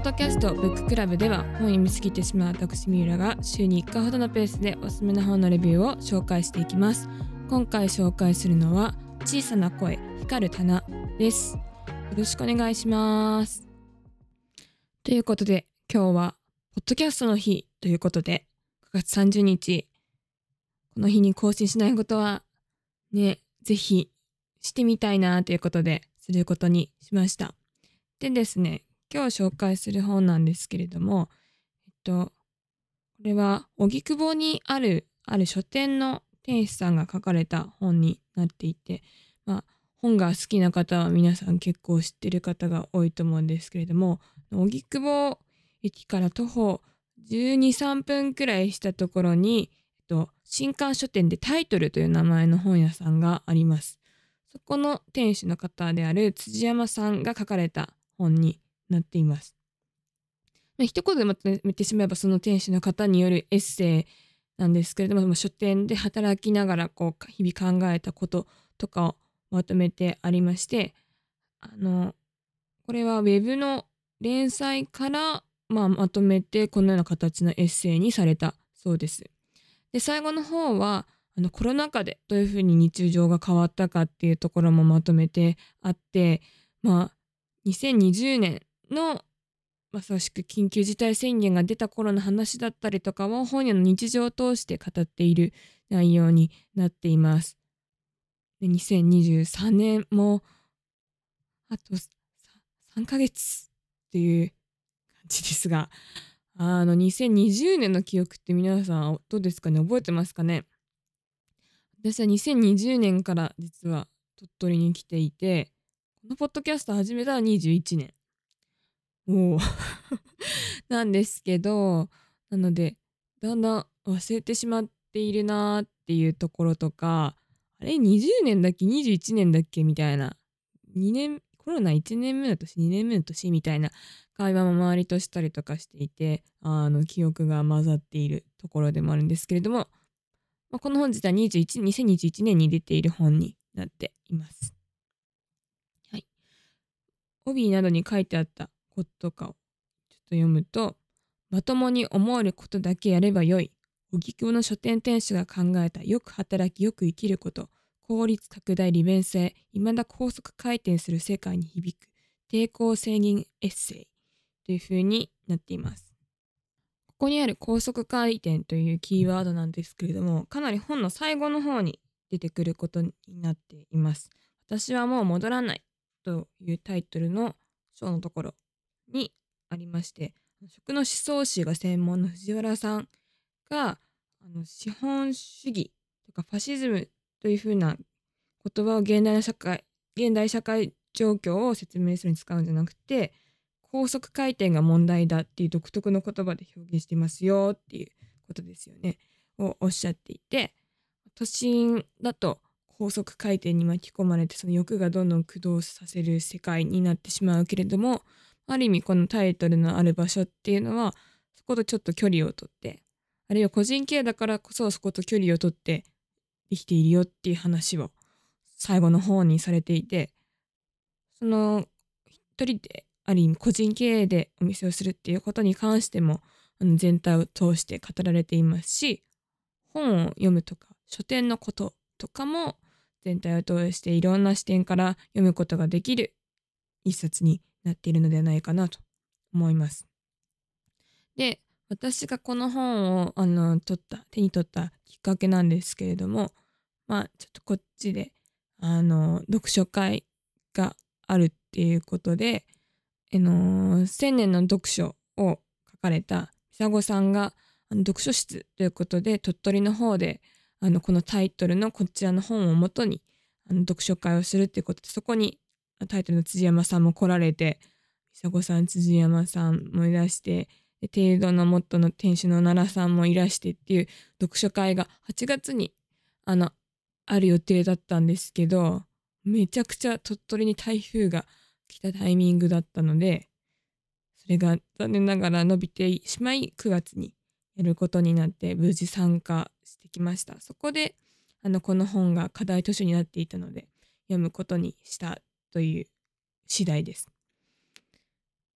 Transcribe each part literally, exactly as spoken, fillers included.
ドキャストブッククラブでは、本読みすぎてしまう私三浦が週にいっかいほどのペースでおすすめの本のレビューを紹介していきます。今回紹介するのは小さな声光る棚です。よろしくお願いします。ということで、今日はポッドキャストの日ということで、くがつさんじゅうにち、この日に更新しないことはね、ぜひしてみたいなということですることにしました。でですね、今日紹介する本なんですけれども、えっと、これは荻窪にあるある書店の店主さんが書かれた本になっていて、まあ、本が好きな方は皆さん結構知ってる方が多いと思うんですけれども、荻窪駅から徒歩じゅうに、さんぷんくらいしたところに、えっと、新刊書店でタイトルという名前の本屋さんがあります。そこの店主の方である辻山さんが書かれた本になっています。まあ、一言でまとめてしまえば、その店主の方によるエッセイなんですけれども、書店で働きながらこう日々考えたこととかをまとめてありまして、あのこれはウェブの連載から、まあ、まとめてこのような形のエッセイにされたそうです。で、最後の方はあのコロナ禍でどういうふうに日常が変わったかっていうところもまとめてあって、まあ、にせんにじゅうねんのまさしく緊急事態宣言が出た頃の話だったりとかを本屋の日常を通して語っている内容になっています。で、にせんにじゅうさんねんもあとさんかげつっていう感じですが、あのにせんにじゅうねんの記憶って皆さんどうですかね、覚えてますかね。私はにせんにじゅうねんから実は鳥取に来ていて、このポッドキャスト始めたらにじゅういちねん。もうなんですけど、なのでだんだん忘れてしまっているなっていうところとか、あれにじゅうねんだっけにじゅういちねんだっけみたいな、にねんコロナいちねんめの年にねんめの年みたいな会話も周りとしたりとかしていて、あの記憶が混ざっているところでもあるんですけれども、まあ、この本自体にじゅういちにせんにじゅういちねんに出ている本になっています。はい。帯などに書いてあったこととかをちょっと読むと、まともに思えることだけやればよい。荻窪の書店店主が考えたよく働きよく生きること、効率拡大利便性、未だ高速回転する世界に響く抵抗制限エッセイという風になっています。ここにある高速回転というキーワードなんですけれども、かなり本の最後の方に出てくることになっています。私はもう戻らないというタイトルの章のところにありまして、食の思想史が専門の藤原さんが、あの資本主義とかファシズムというふうな言葉を現代の社会現代社会状況を説明するに使うんじゃなくて、高速回転が問題だっていう独特の言葉で表現してますよっていうことですよねをおっしゃっていて、都心だと高速回転に巻き込まれて、その欲がどんどん駆動させる世界になってしまうけれども、ある意味このタイトルのある場所っていうのはそことちょっと距離をとって、あるいは個人経営だからこそそこと距離をとってできているよっていう話を最後の方にされていて、その一人である意味個人経営でお店をするっていうことに関しても、あの全体を通して語られていますし、本を読むとか書店のこととかも全体を通していろんな視点から読むことができる一冊になっているのではないかなと思います。で、私がこの本をあの取った手に取ったきっかけなんですけれども、まあちょっとこっちであの読書会があるっていうことで、あの千年の読書を書かれたミサゴさんがあの読書室ということで鳥取の方であのこのタイトルのこちらの本をもとにあの読書会をするっていうことで、そこにタイトルの辻山さんも来られて、ミサゴさん、辻山さんもいらして、で程度のモットの店主の奈良さんもいらしてっていう読書会がはちがつにあのある予定だったんですけど、めちゃくちゃ鳥取に台風が来たタイミングだったので、それが残念ながら伸びてしまいくがつにやることになって無事参加してきました。そこであのこの本が課題図書になっていたので読むことにしたという次第です。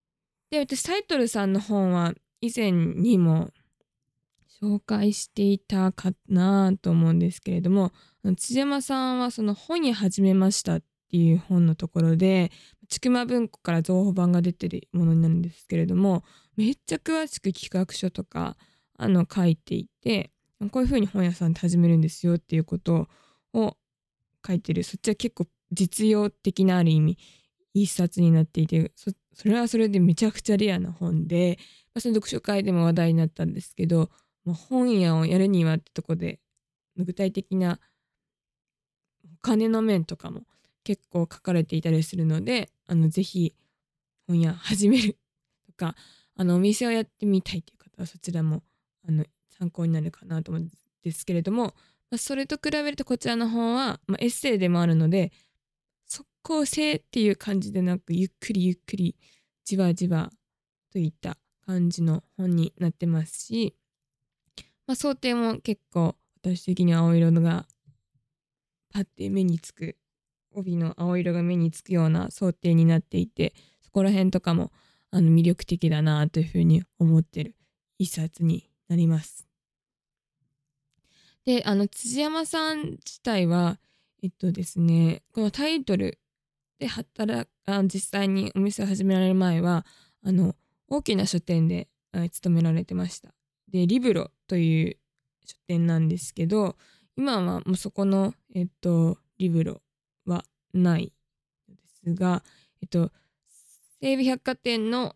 で、私タイトルさんの本は以前にも紹介していたかなと思うんですけれども、辻山さんはその本屋始めましたっていう本のところで、ちくま文庫から増補版が出てるものになるんですけれども、めっちゃ詳しく企画書とかあの書いていて、こういう風に本屋さんで始めるんですよっていうことを書いてる。そっちは結構実用的なある意味いい一冊になっていて、そそれはそれでめちゃくちゃレアな本で、まあ、その読書会でも話題になったんですけど、もう本屋をやるにはってとこで具体的なお金の面とかも結構書かれていたりするので、あのぜひ本屋始めるとか、あのお店をやってみたいという方はそちらもあの参考になるかなと思うんですけれども、まあ、それと比べるとこちらの本は、まあ、エッセイでもあるので、速攻性っていう感じでなく、ゆっくりゆっくりじわじわといった感じの本になってますし、まあ、想定も結構私的には青色のがパッて目につく、帯の青色が目につくような想定になっていて、そこら辺とかもあの魅力的だなというふうに思ってる一冊になります。で、あの辻山さん自体はえっとですね、このタイトルで働あ実際にお店を始められる前はあの大きな書店で勤められてました。で、リブロという書店なんですけど、今はもうそこの、えっと、リブロはないのですが、えっと、西武百貨店の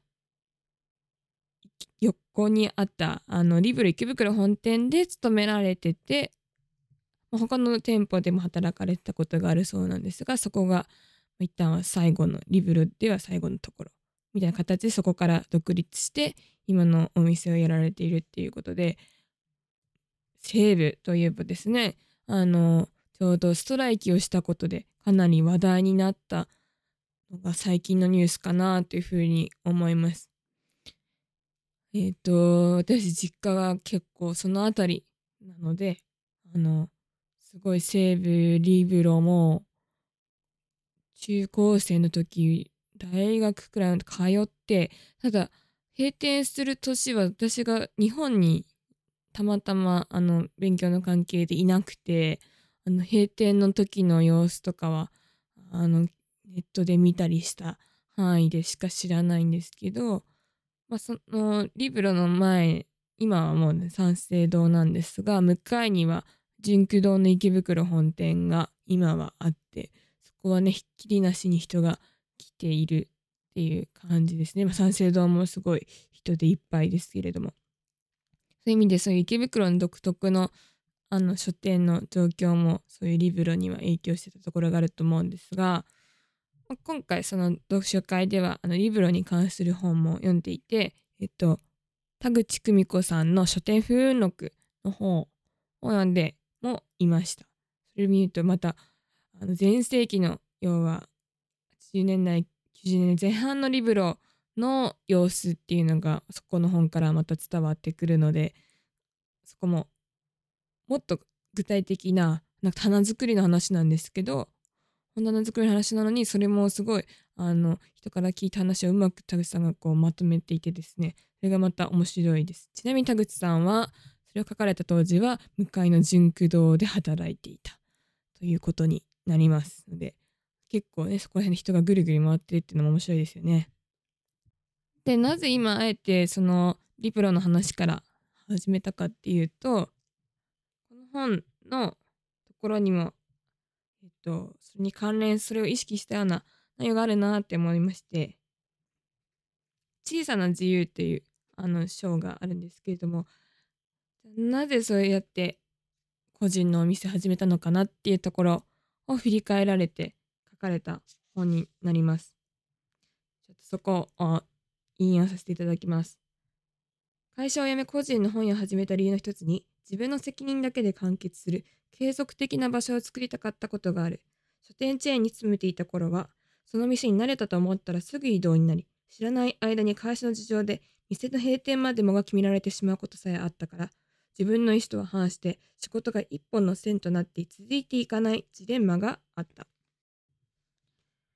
横にあったあのリブロ池袋本店で勤められてて、他の店舗でも働かれてたことがあるそうなんですが、そこが一旦は最後のリブロでは最後のところみたいな形で、そこから独立して今のお店をやられているっていうことで、西武といえばですね、あのちょうどストライキをしたことでかなり話題になったのが最近のニュースかなというふうに思います。えっと私実家が結構そのあたりなので、あのすごい西武リブロも中高生の時、大学くらいの通って、ただ閉店する年は私が日本にたまたまあの勉強の関係でいなくて、あの閉店の時の様子とかはあのネットで見たりした範囲でしか知らないんですけど、まあ、そのリブロの前、今はもう、ね、三省堂なんですが、向かいには純駆堂の池袋本店が今はあって、そこはね、ひっきりなしに人が来ているっていう感じですね。まあ、三省堂もすごい人でいっぱいですけれども、そういう意味でそういう池袋の独特のあの書店の状況もそういうリブロには影響してたところがあると思うんですが、今回その読書会ではあのリブロに関する本も読んでいて、えっと、田口久美子さんの書店風雲録の本を読んでもいました。それを見るとまたあの前世紀の要ははちじゅうねんだいきゅうじゅうねんだいぜん半のリブロの様子っていうのがそこの本からまた伝わってくるので、そこももっと具体的な、なんか棚作りの話なんですけど、本棚作りの話なのにそれもすごいあの人から聞いた話をうまく田口さんがこうまとめていてですね、それがまた面白いです。ちなみに田口さんはそれを書かれた当時は向かいの純駆堂で働いていたということになりますので、結構ねそこら辺で人がぐるぐる回ってるっていうのも面白いですよね。で、なぜ今あえてそのリプロの話から始めたかっていうと、この本のところにもえっと、それに関連、それを意識したような内容があるなって思いまして、小さな自由っていうあの章があるんですけれども、なぜそうやって個人のお店始めたのかなっていうところを振り返られて書かれた本になります。ちょっとそこを引用させていただきます。会社を辞め個人の本屋を始めた理由の一つに、自分の責任だけで完結する継続的な場所を作りたかったことがある。書店チェーンに勤めていた頃は、その店に慣れたと思ったらすぐ移動になり、知らない間に会社の事情で店の閉店までもが決められてしまうことさえあったから、自分の意思とは反して仕事が一本の線となって続いていかないジレンマがあった。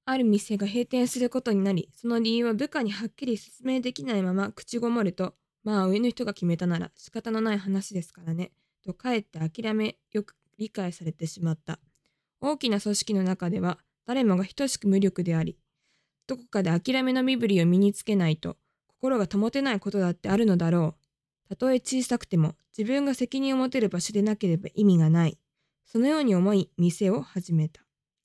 ある店が閉店することになり、その理由は部下にはっきり説明できないまま口ごもると、まあ上の人が決めたなら仕方のない話ですからね、とかえって諦めよく理解されてしまった。大きな組織の中では誰もが等しく無力であり、どこかで諦めの身振りを身につけないと心が保てないことだってあるのだろう。たとえ小さくても自分が責任を持てる場所でなければ意味がない。そのように思い店を始めた。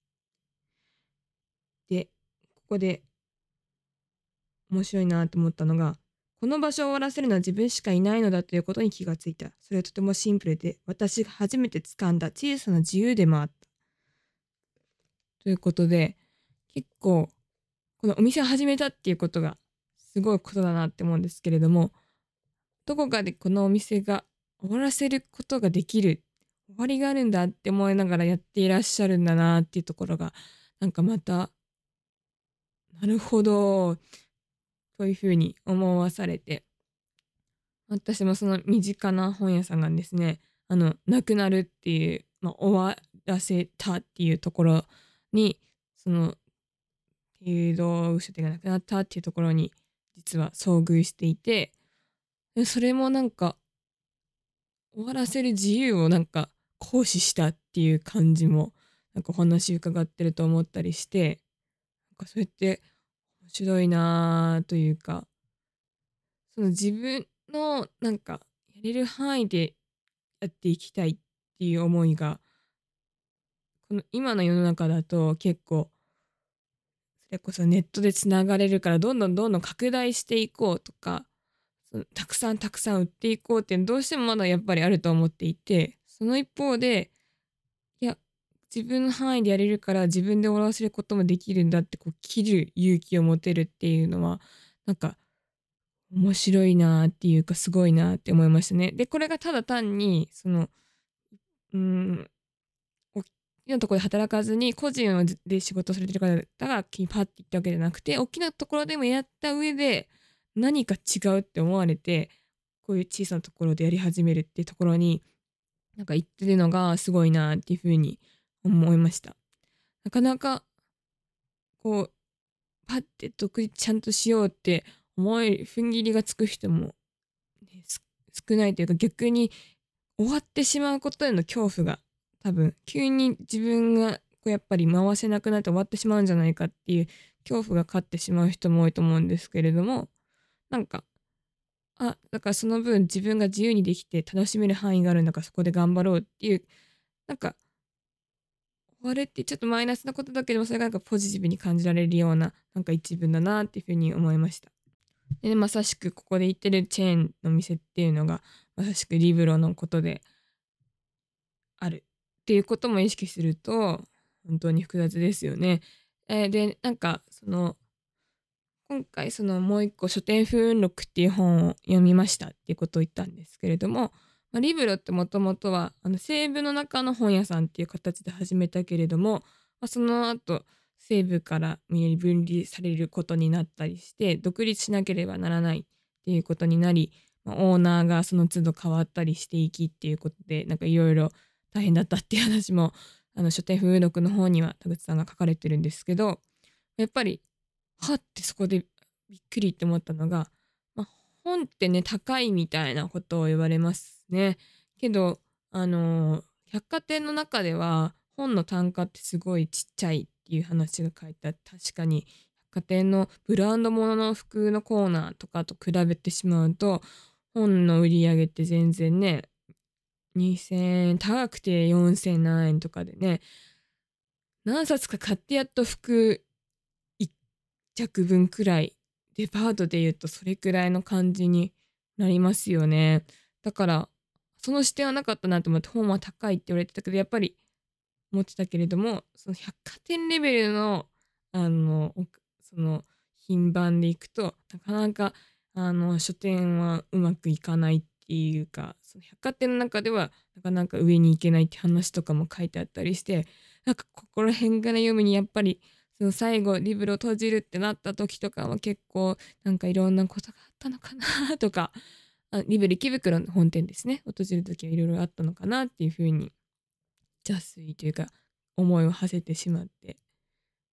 で、ここで面白いなと思ったのが、この場所を終わらせるのは自分しかいないのだということに気がついた。それはとてもシンプルで、私が初めて掴んだ小さな自由でもあった。ということで、結構、このお店を始めたっていうことがすごいことだなって思うんですけれども、どこかでこのお店が終わらせることができる、終わりがあるんだって思いながらやっていらっしゃるんだなっていうところが、なんかまた、なるほど、というふうに思わされて、私もその身近な本屋さんがですね、あの、なくなるっていう、まあ、終わらせたっていうところに、その、流動書店がなくなったっていうところに、実は遭遇していて、でそれもなんか、終わらせる自由をなんか行使したっていう感じも、なんかお話伺ってると思ったりして、なんかそれって面白いなというか、その自分のなんかやれる範囲でやっていきたいっていう思いが、この今の世の中だと結構、それこそネットでつながれるからどんどんどんどん拡大していこうとか、そのたくさんたくさん売っていこうっていうのどうしてもまだやっぱりあると思っていて、その一方で、いや、自分の範囲でやれるから自分で終わらせることもできるんだってこう切る勇気を持てるっていうのは、なんか面白いなっていうかすごいなって思いましたね。で、これがただ単にその、うーん、大きなところで働かずに個人をで仕事をされてる方がパッて行ったわけじゃなくて、大きなところでもやった上で何か違うって思われて、こういう小さなところでやり始めるっていうところに、なんか行ってるのがすごいなっていう風に思いました。なかなかこうパッて独立ちゃんとしようって思える踏ん切りがつく人も、ね、す少ないというか、逆に終わってしまうことへの恐怖が多分急に自分がこうやっぱり回せなくなって終わってしまうんじゃないかっていう恐怖が勝ってしまう人も多いと思うんですけれども、なんか、あ、だからその分自分が自由にできて楽しめる範囲があるんだからそこで頑張ろうっていう、なんか終わるってちょっとマイナスなことだけども、それがなんかポジティブに感じられるような、なんか一文だなっていう風に思いました。で、まさしくここで言ってるチェーンの店っていうのが、まさしくリブロのことであるっていうことも意識すると、本当に複雑ですよね。えーで、なんかその、今回そのもう一個書店風雲録っていう本を読みましたっていうことを言ったんですけれども、まあ、リブロってもともとはあの西部の中の本屋さんっていう形で始めたけれども、まあ、その後西部から無理やり分離されることになったりして独立しなければならないっていうことになり、まあ、オーナーがその都度変わったりしていきっていうことでなんかいろいろ大変だったっていう話もあの書店風録の方には田口さんが書かれてるんですけど、やっぱりはってそこでびっくりって思ったのが、まあ、本ってね、高いみたいなことを言われますね。けど、あのー百貨店の中では本の単価ってすごいちっちゃいっていう話が書いてあって、確かに百貨店のブランド物の服のコーナーとかと比べてしまうと、本の売り上げって全然ね、にせんえん、高くてよんせん何円とかでね、何冊か買ってやっと服いっちゃくぶんくらい、デパートで言うとそれくらいの感じになりますよね。だから、その視点はなかったなと思って、本は高いって言われてたけど、やっぱり思ってたけれども、その百貨店レベルの、あの、おその品番でいくと、なかなか、あの、書店はうまくいかないっていうか、その百貨店の中ではなかなか上に行けないって話とかも書いてあったりして、なんかここら辺から読むにやっぱりその最後リブロ閉じるってなった時とかは結構なんかいろんなことがあったのかなとか、あリブル池袋の本店ですね、閉じる時はいろいろあったのかなっていうふうに邪推というか思いを馳せてしまって、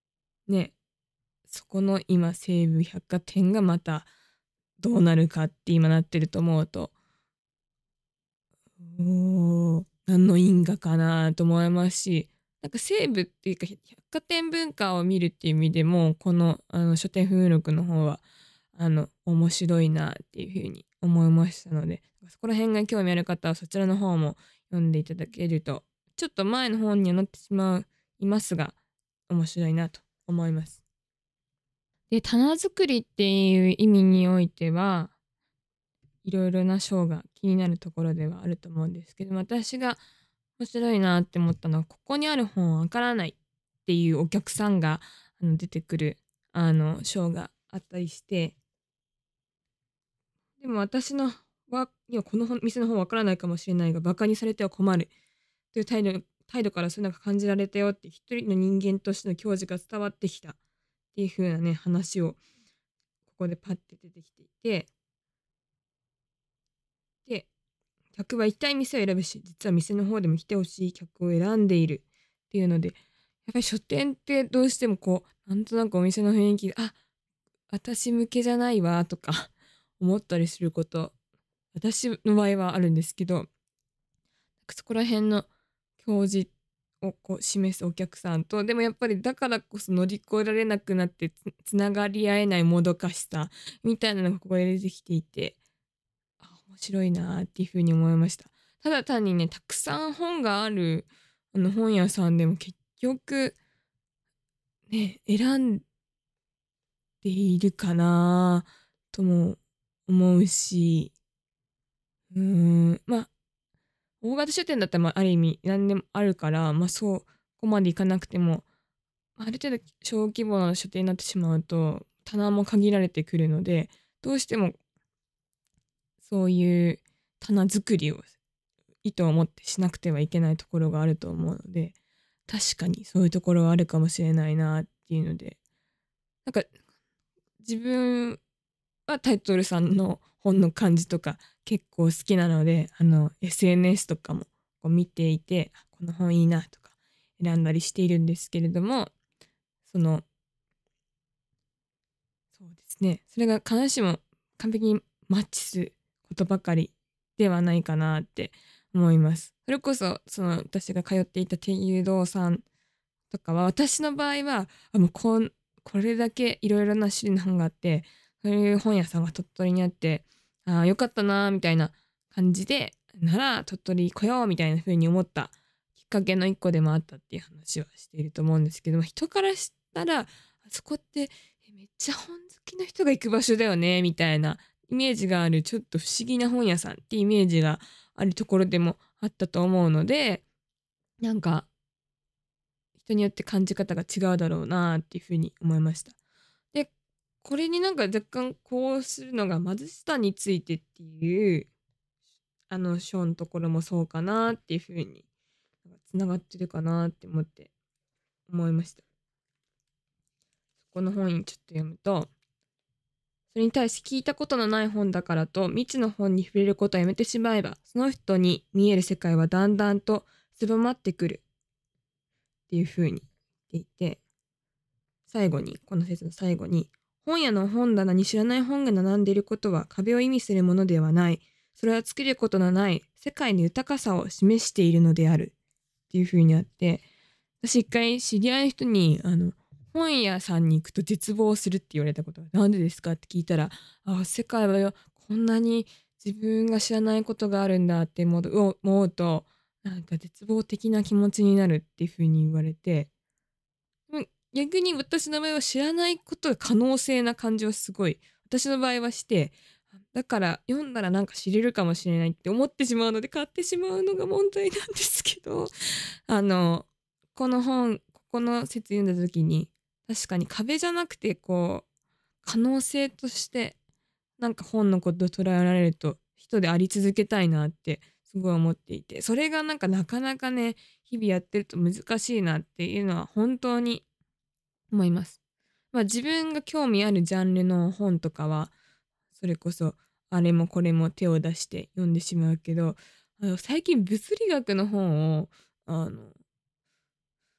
ね、そこの今西武百貨店がまたどうなるかって今なってると思うと、おお、何の因果かなと思いますし、なんか西武っていうか、百貨店文化を見るっていう意味でも、この、あの、書店風録の方は、あの、面白いなっていう風に思いましたので、そこら辺が興味ある方はそちらの方も読んでいただけると、ちょっと前の本には載ってしまういますが、面白いなと思います。で、棚作りっていう意味においては、いろいろな章が気になるところではあると思うんですけど、私が面白いなって思ったのは、ここにある本わからないっていうお客さんが、あの、出てくる、あの、章があったりして、でも私のはにはこの本店の本わからないかもしれないが、馬鹿にされては困るという態度態度からそういうのが感じられたよって一人の人間としての矜持が伝わってきたっていう風なね、話をここでパッて出てきていて、で、客は一体店を選ぶし、実は店の方でも来てほしい客を選んでいるっていうので、やっぱり書店ってどうしてもこう、なんとなくお店の雰囲気で、あ、私向けじゃないわとか思ったりすること、私の場合はあるんですけど、そこら辺の表示をこう示すお客さんと、でもやっぱりだからこそ乗り越えられなくなってつ、つながり合えないもどかしさみたいなのがここで出てきていて、あ、面白いなっていう風に思いました。ただ単にね、たくさん本がある、あの、本屋さんでも結局、ね、選んでいるかなとも思うし、うーん、ま、大型書店だったら、ま、ある意味何でもあるから、ま、そうこまでいかなくても、ある程度小規模な書店になってしまうと、棚も限られてくるので、どうしてもそういう棚作りを意図を持ってしなくてはいけないところがあると思うので、確かにそういうところはあるかもしれないなっていうので、なんか自分はタイトルさんの本の感じとか結構好きなので、あの エスエヌエス とかもこう見ていて、あ、この本いいなとか選んだりしているんですけれども、その、そうですね、それが必ずしも完璧にマッチすることばかりではないかなって思います。それこそ、その私が通っていた天友堂さんとかは、私の場合は、あ、もうこんこれだけいろいろな種類の本があって、そういう本屋さんが鳥取にあって、ああ、良かったなみたいな感じで、なら鳥取来ようみたいな風に思ったきっかけの一個でもあったっていう話はしていると思うんですけども、人からしたら、あそこって、え、めっちゃ本好きな人が行く場所だよねみたいなイメージがある、ちょっと不思議な本屋さんっていうイメージがあるところでもあったと思うので、なんか人によって感じ方が違うだろうなっていう風に思いました。で、これになんか若干こうするのが貧しさについてっていう、あの章のところもそうかなっていう風に、なんか繋がってるかなって思って思いました。そこの本にちょっと読むと、それに対し聞いたことのない本だからと未知の本に触れることをやめてしまえば、その人に見える世界はだんだんと狭まってくるっていう風に言っていて、最後に、この説の最後に、本屋の本棚に知らない本が並んでいることは壁を意味するものではない。それは作ることのない世界の豊かさを示しているのである。っていう風にあって、私一回知り合いの人に、あの、本屋さんに行くと絶望するって言われたことが、なんでですかって聞いたら、あ、世界はよ、こんなに自分が知らないことがあるんだって思う思うと、なんか絶望的な気持ちになるっていう風に言われて、うん、逆に私の場合は知らないことが可能性な感じはすごい、私の場合はして、だから読んだらなんか知れるかもしれないって思ってしまうので買ってしまうのが問題なんですけど、あの、この本、ここの説読んだ時に、確かに壁じゃなくてこう、可能性としてなんか本のことを捉えられると、人であり続けたいなってすごい思っていて、それがなんかなかなかね、日々やってると難しいなっていうのは本当に思います。まあ、自分が興味あるジャンルの本とかは、それこそあれもこれも手を出して読んでしまうけど、あの、最近物理学の本を、あの、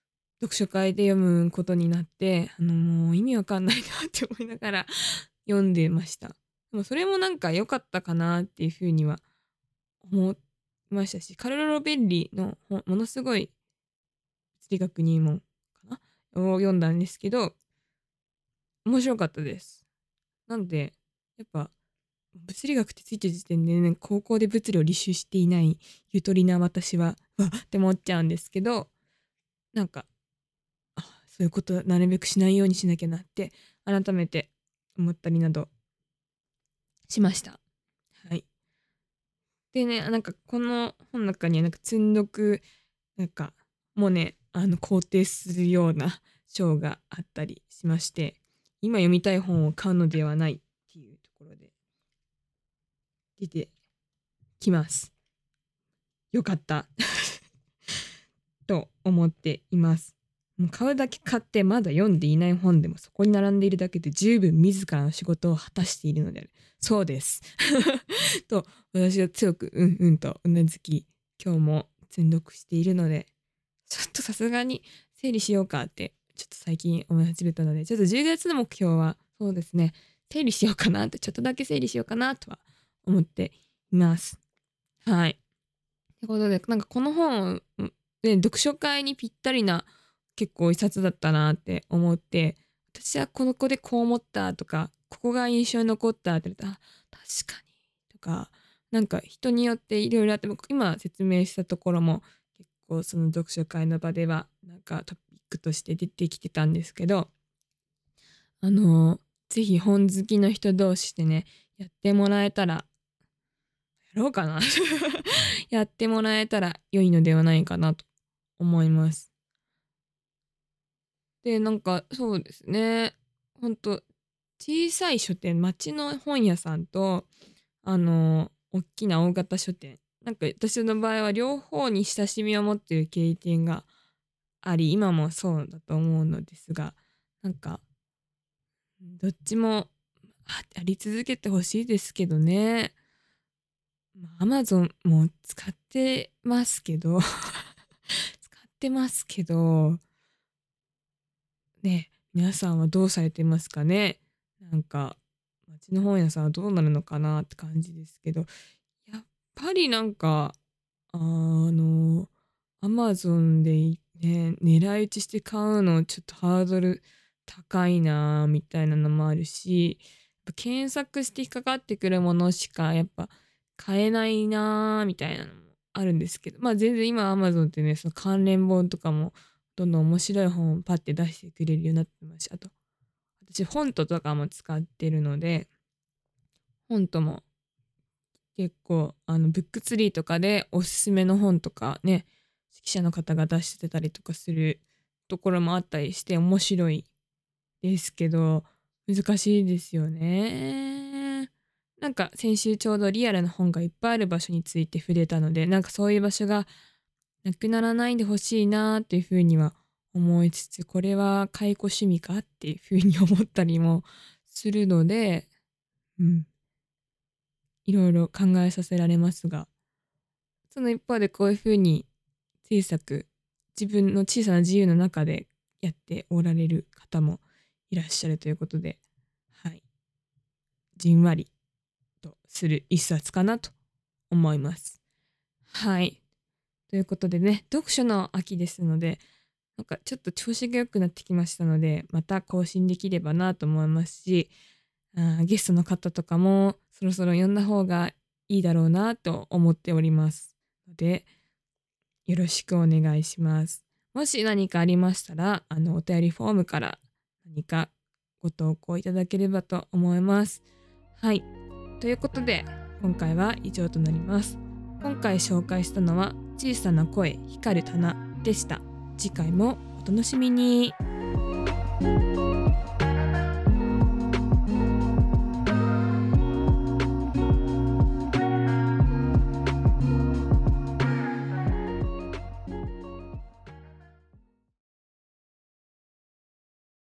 読書会で読むことになって、あのもう意味わかんないなって思いながら読んでました。でもそれもなんか良かったかなっていうふうには思いましたし、カルロ・ロベッリの本ものすごい物理学入門かなを読んだんですけど、面白かったです。なのでやっぱ物理学ってついてる時点で、ね、高校で物理を履修していないゆとりな私はわって思っちゃうんですけど、なんかあそういうことなるべくしないようにしなきゃなって改めて思ったりなどしました。はい。でね、なんかこの本の中にはなんか積んどくなんかもうねあの肯定するような章があったりしまして、今読みたい本を買うのではないっていうところで出てきます。よかったと思っています。もう買うだけ買ってまだ読んでいない本でもそこに並んでいるだけで十分自らの仕事を果たしているのである。そうですと私は強くうんうんとうなずき、今日も積読しているので、ちょっとさすがに整理しようかってちょっと最近思い始めたので、ちょっとじゅうがつの目標はそうですね、整理しようかなって、ちょっとだけ整理しようかなとは思っています。はい。ってことで、なんかこの本で読書会にぴったりな結構一冊だったなって思って、私はこの子でこう思ったとか、ここが印象に残ったって言ったら、あ確かにとか、なんか人によっていろいろあって、今説明したところも結構その読書会の場ではなんかトピックとして出てきてたんですけど、あのぜひ本好きの人同士でねやってもらえたらやろうかなやってもらえたら良いのではないかなと思います。でなんかそうですね、ほんと小さい書店、町の本屋さんとあの大きな大型書店、なんか私の場合は両方に親しみを持っている経験があり、今もそうだと思うのですが、なんかどっちもあり続けてほしいですけどね。アマゾンも使ってますけど使ってますけどね、皆さんはどうされてますかね。なんか町の本屋さんはどうなるのかなって感じですけど、やっぱりなんかあのアマゾンでね狙い撃ちして買うのちょっとハードル高いなみたいなのもあるし、やっぱ検索して引っかかってくるものしかやっぱ買えないなみたいなのもあるんですけど、まあ全然今アマゾンってねその関連本とかもどんどん面白い本をパッて出してくれるようになってますし、あと私フォントとかも使ってるので、フォントも結構あのブックツリーとかでおすすめの本とかね記者の方が出してたりとかするところもあったりして面白いですけど難しいですよね。なんか先週ちょうどリアルな本がいっぱいある場所について触れたので、なんかそういう場所がなくならないでほしいなっていうふうには思いつつ、これは解雇趣味かっていうふうに思ったりもするので、うん、いろいろ考えさせられますが、その一方でこういうふうに小さく自分の小さな自由の中でやっておられる方もいらっしゃるということで、はい、じんわりとする一冊かなと思います。はい。ということでね、読書の秋ですので、なんかちょっと調子が良くなってきましたので、また更新できればなと思いますし、あゲストの方とかもそろそろ呼んだ方がいいだろうなと思っておりますので、よろしくお願いします。もし何かありましたら、あのお便りフォームから何かご投稿いただければと思います。はい。ということで、今回は以上となります。今回紹介したのは、小さな声光る棚でした。次回もお楽しみに。